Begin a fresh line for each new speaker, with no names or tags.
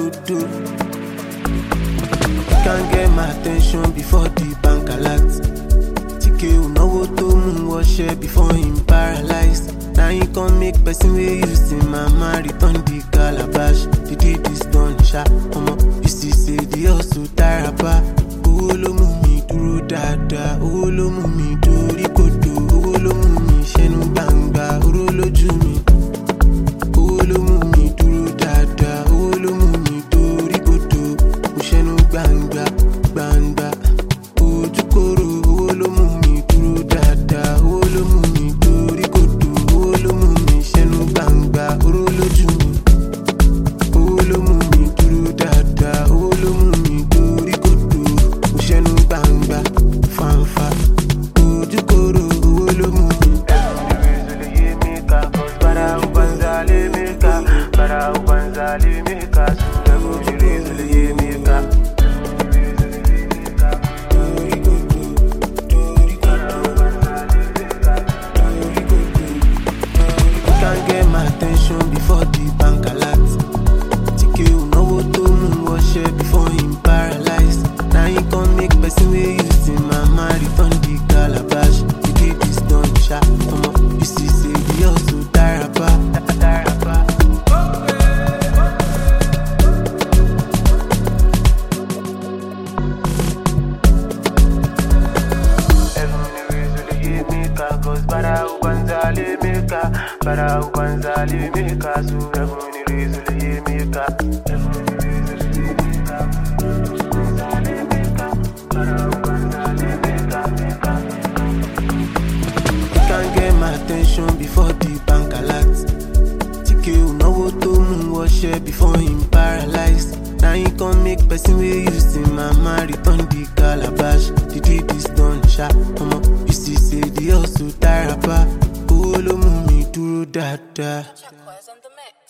could do. You can't get my attention before the bank alert. TK know to moon wash before him paralyzed. Now he can't make person way you see mama return the calabash. The deed is done, sha. You see say the hustle tarapa. Owó ló mú mi dúró dáadáa. Owó ló mú mi dórí kodò. Owó ló mú mi ṣẹ́nu gbangba. Oró lójú mi. Owó ló mú mi dúró dáadáa. Owó ló mú mi dórí kodò. Mo ṣẹ́nu gbangba gbangba. Ojú kòrò. Owó ló mú mi dúró dáadáa. Owó ló mú mi dórí kodò. Owó ló mú mi ṣẹ́nu gbangba. Oró lójú mi. Owó ló mú mi dúró dáadáa. Owó ló mú mi dórí kodò. Mo ṣẹ́nu gbangba fanfa. Ojú kòrò. Owó ló mú mi. Para ubanza limika, sulevo jirizo liyemika. Can't get my attention before the bank alert. TK know to moon wash before him paralyzed. Now he can't make person way you see mama return the calabash. The deed is done, sha. You see say the hustle tarapa. Para ubanza limika, sulevo jirizo liyemika. Can't get my attention before the bank alert. TK know to moon wash before him paralyzed. Now he can't make person way you see mama return the calabash. The deed is done, sha. You see say the hustle tarapa. Owó ló mú mi dúró dáadáa.
Check was on the mix.